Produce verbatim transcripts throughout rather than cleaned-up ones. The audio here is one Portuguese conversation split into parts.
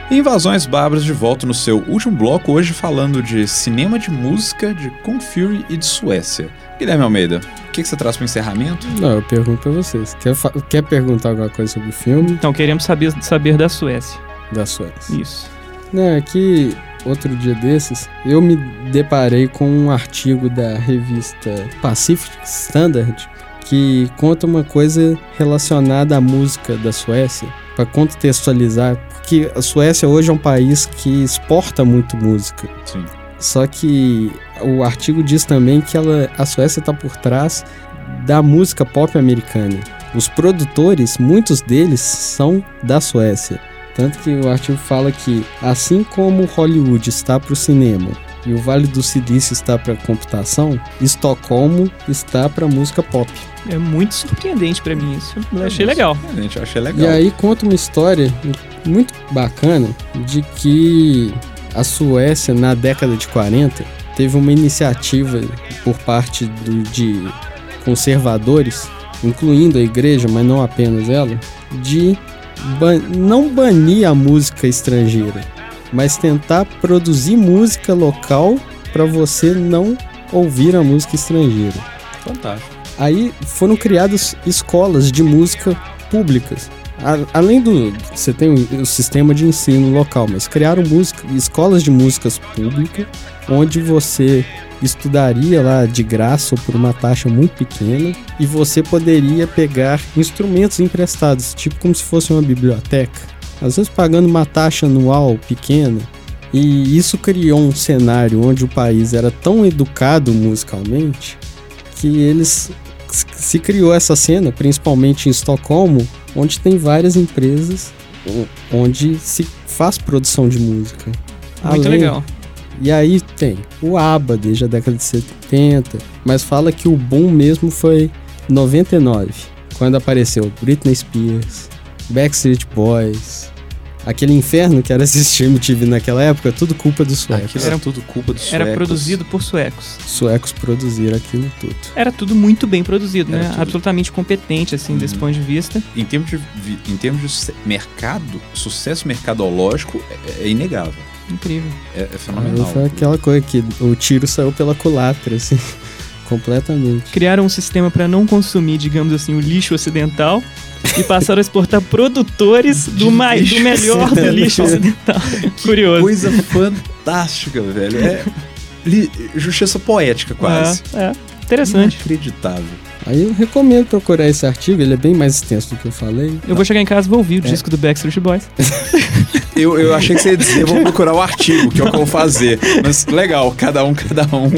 Invasões Bárbaras de volta no seu último bloco, hoje falando de cinema, de música, de Kung Fury e de Suécia. Guilherme Almeida, o que, que você traz para o encerramento? Não, eu pergunto para vocês. Quer, fa- quer perguntar alguma coisa sobre o filme? Então, queremos saber, saber da Suécia. Da Suécia. Isso. Não, é que outro dia desses, eu me deparei com um artigo da revista Pacific Standard que conta uma coisa relacionada à música da Suécia, para contextualizar, porque a Suécia hoje é um país que exporta muito música. Sim. Só que o artigo diz também que ela, a Suécia está por trás da música pop americana. Os produtores, muitos deles são da Suécia. Tanto que o artigo fala que, assim como Hollywood está para o cinema e o Vale do Silício está para a computação, Estocolmo está para a música pop. É muito surpreendente pra mim isso. Eu É achei muito legal. surpreendente, eu achei legal. E aí conta uma história muito bacana de que a Suécia, na década de quarenta, teve uma iniciativa por parte do, de conservadores, incluindo a igreja, mas não apenas ela, de ban- não banir a música estrangeira, mas tentar produzir música local para você não ouvir a música estrangeira. Fantástico. Aí foram criadas escolas de música públicas. A, além do... Você tem o, o sistema de ensino local, mas criaram música, escolas de músicas públicas, onde você estudaria lá de graça ou por uma taxa muito pequena, e você poderia pegar instrumentos emprestados, tipo como se fosse uma biblioteca, às vezes pagando uma taxa anual pequena. E isso criou um cenário onde o país era tão educado musicalmente que eles... se criou essa cena, principalmente em Estocolmo, onde tem várias empresas onde se faz produção de música. Muito Além, legal. E aí tem o ABBA desde a década de setenta, mas fala que o boom mesmo foi em noventa e nove, quando apareceu Britney Spears, Backstreet Boys, aquele inferno que era assistir M T V naquela época, tudo culpa dos suecos. Aquilo era tudo culpa dos suecos. Era produzido por suecos. Suecos produziram aquilo tudo. Era tudo muito bem produzido, Era né? tudo. Absolutamente competente, assim, Uhum. desse ponto de vista. Em termos de, vi- em termos de se- mercado, sucesso mercadológico é, é inegável. Incrível. É, é Aí fenomenal. foi aquela coisa que o tiro saiu pela culatra, assim, completamente. Criaram um sistema para não consumir, digamos assim, o lixo ocidental e passaram a exportar produtores do, mais, do melhor do lixo ocidental. Curioso. Coisa fantástica, velho. É li- justiça poética, quase. É, é. Interessante. Inacreditável. Aí eu recomendo procurar esse artigo, ele é bem mais extenso do que eu falei. Eu vou chegar em casa e vou ouvir o É. disco do Backstreet Boys. Eu, eu achei que você ia dizer, vou procurar o artigo, que é o que eu vou fazer. Mas legal, cada um, cada um.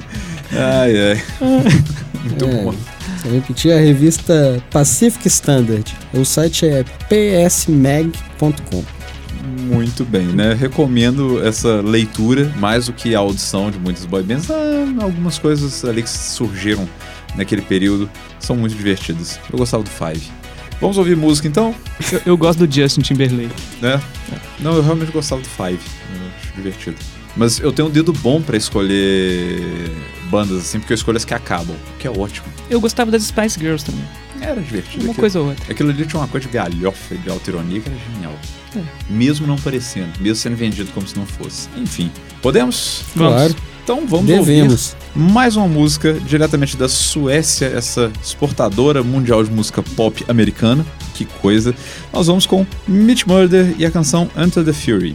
Ai, ai. Muito É. bom. Vou repetir, a revista Pacific Standard. O site é p s mag ponto com. Muito bem, né? Recomendo essa leitura, mais do que a audição de muitas boy bands. Ah, algumas coisas ali que surgiram naquele período são muito divertidas. Eu gostava do Five. Vamos ouvir música então? Eu, eu gosto do Justin Timberlake. Né? Não, eu realmente gostava do Five. Eu acho divertido. Mas eu tenho um dedo bom pra escolher bandas assim, porque eu escolho as que acabam, que é ótimo. Eu gostava das Spice Girls também. Era divertido. Uma Aquilo- coisa ou outra. Aquilo ali tinha uma coisa de galhofa, de autoironia, que era genial. É. Mesmo não parecendo, mesmo sendo vendido como se não fosse. Enfim, podemos? Claro, Então vamos devemos. ouvir mais uma música diretamente da Suécia, essa exportadora mundial de música pop americana. Que coisa. Nós vamos com Mitch Murder e a canção Enter the Fury.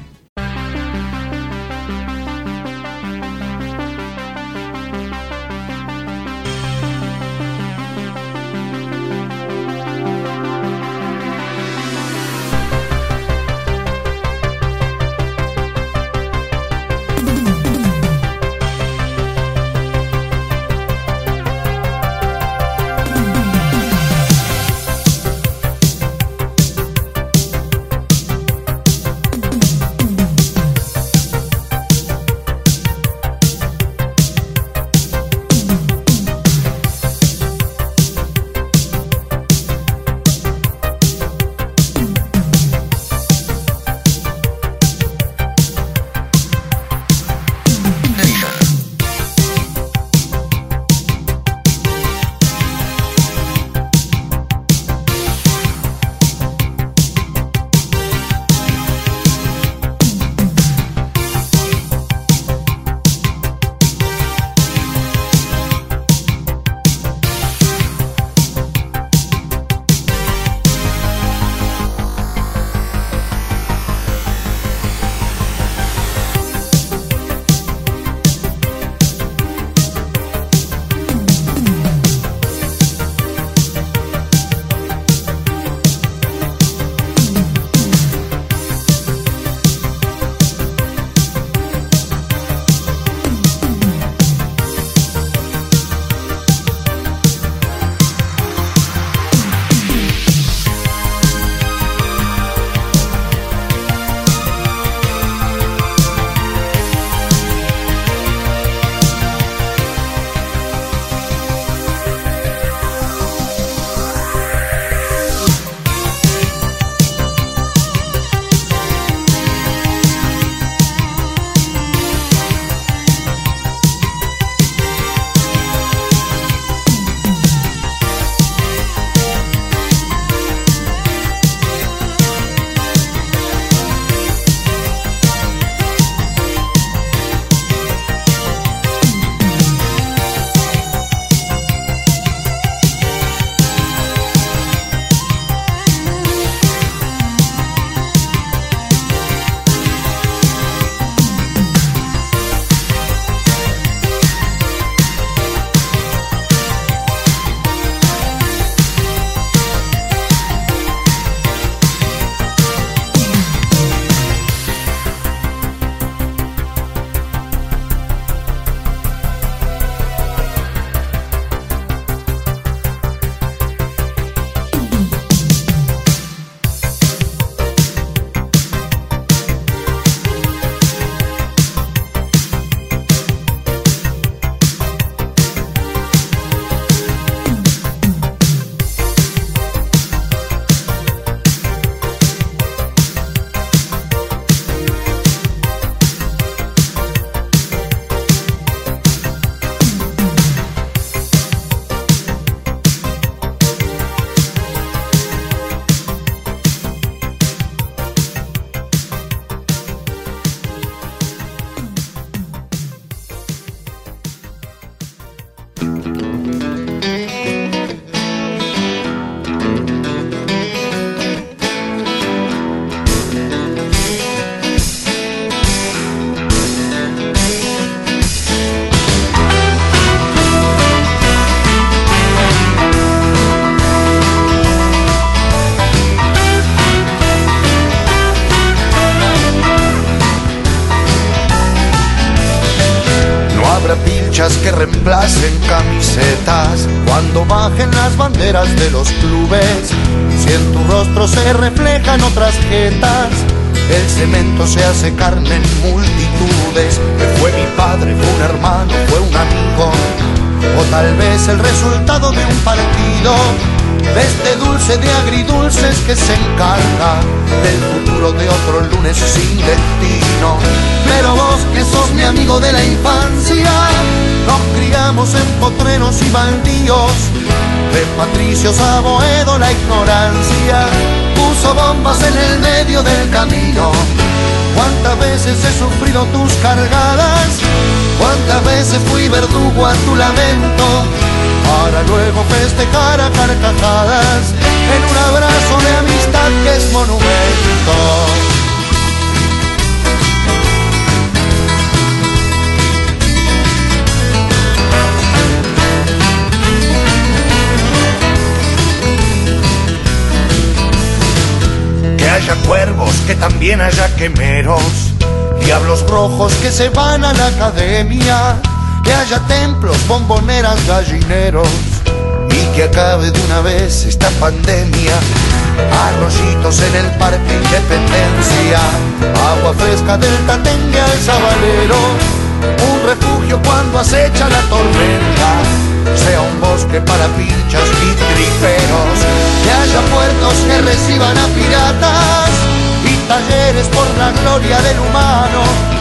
hinchas que reemplacen camisetas. Cuando bajen las banderas de los clubes, si en tu rostro se reflejan otras jetas, el cemento se hace carne en multitudes. Que fue mi padre, fue un hermano, fue un amigo, o tal vez el resultado de un partido, de este dulce de agridulces que se encarga del futuro de otro lunes sin destino. Pero vos que sos mi amigo de la infancia, nos criamos en potreros y baldíos, de patricios a Boedo la ignorancia puso bombas en el medio del camino. Cuántas veces he sufrido tus cargadas, cuántas veces fui verdugo a tu lamento, para luego festejar a carcajadas en un abrazo de amistad que es monumento. Que haya cuervos, que también haya quemeros, diablos rojos que se van a la academia, que haya templos, bomboneras, gallineros, y que acabe de una vez esta pandemia. Arroyitos en el Parque Independencia, agua fresca del Tatengue al Sabalero, un refugio cuando acecha la tormenta, sea un bosque para pinchas y triperos. Que haya puertos que reciban a piratas y talleres por la gloria del humano,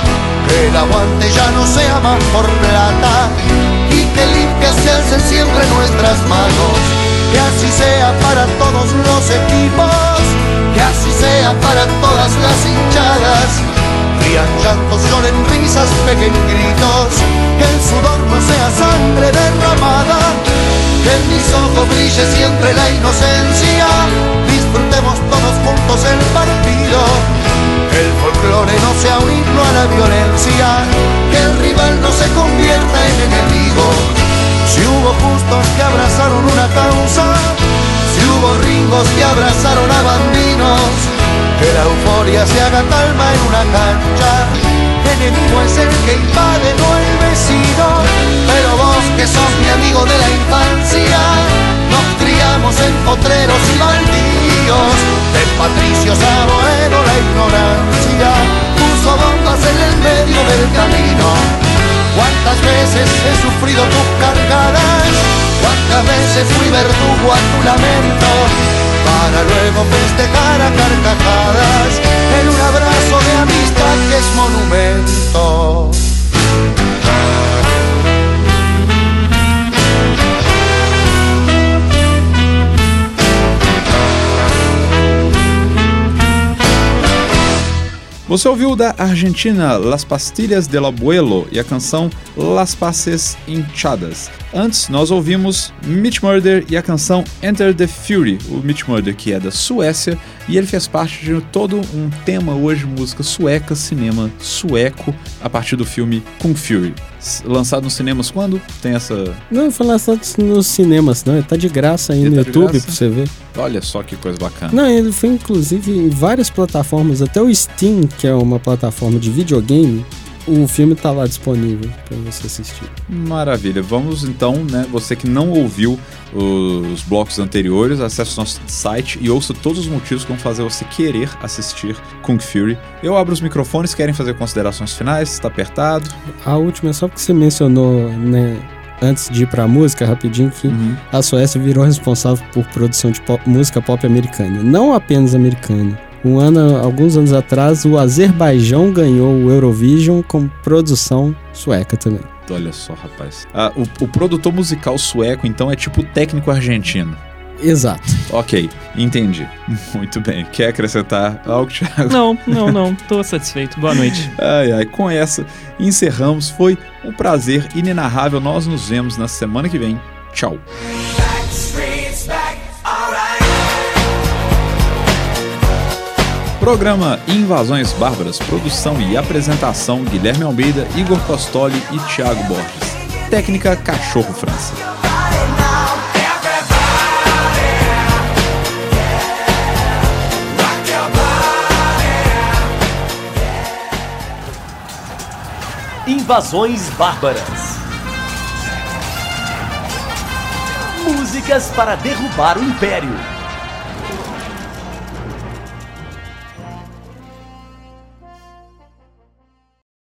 que el aguante ya no sea más por plata y que limpias se alcen siempre nuestras manos. Que así sea para todos los equipos, que así sea para todas las hinchadas. Rían llantos, lloren risas, peguen gritos, que el sudor no sea sangre derramada, que en mis ojos brille siempre la inocencia. Disfrutemos todos juntos el partido, que el folclore no sea un himno a la violencia, que el rival no se convierta en enemigo. Si hubo justos que abrazaron una causa, si hubo ringos que abrazaron a bambinos, que la euforia se haga calma en una cancha. Enemigo es el que invade, no el vecino. Pero vos que sos mi amigo de la infancia, nos criamos en potreros y baldíos, de patricios a Boedo la ignorancia puso bombas en el medio del camino. Cuántas veces he sufrido tus cargadas, cuántas veces fui verdugo a tu lamento, para luego festejar a carcajadas en un abrazo de amistad que es monumento. Você ouviu da Argentina Las Pastillas del Abuelo e a canção Las Paces Hinchadas. Antes, nós ouvimos Mitch Murder e a canção Enter the Fury. O Mitch Murder, que é da Suécia, e ele fez parte de todo um tema hoje, música sueca, cinema sueco, a partir do filme Kung Fury. Lançado nos cinemas quando? Tem essa... Não, foi lançado nos cinemas, não. Ele tá de graça aí ele no tá YouTube pra você ver. Olha só que coisa bacana. Não, ele foi inclusive em várias plataformas, até o Steam, que é uma plataforma de videogame, o filme tá lá disponível pra você assistir. Maravilha. Vamos então, né, você que não ouviu os blocos anteriores, acesse o nosso site e ouça todos os motivos que vão fazer você querer assistir Kung Fury. Eu abro os microfones, querem fazer considerações finais? Está apertado? A última é só porque você mencionou, né, antes de ir pra música, rapidinho, que uhum. a Suécia virou responsável por produção de pop, música pop americana. Não apenas americana. Um ano, alguns anos atrás, o Azerbaijão ganhou o Eurovision com produção sueca também. Olha só, rapaz. Ah, o, o produtor musical sueco, então, é tipo o técnico argentino. Exato. Ok, entendi. Muito bem. Quer acrescentar algo, Thiago? Não, não, não. Tô satisfeito. Boa noite. Ai, ai. Com essa, encerramos. Foi um prazer inenarrável. Nós nos vemos na semana que vem. Tchau. Programa Invasões Bárbaras, produção e apresentação Guilherme Almeida, Igor Costoli e Thiago Borges. Técnica Cachorro França. Invasões Bárbaras. Músicas para derrubar o Império.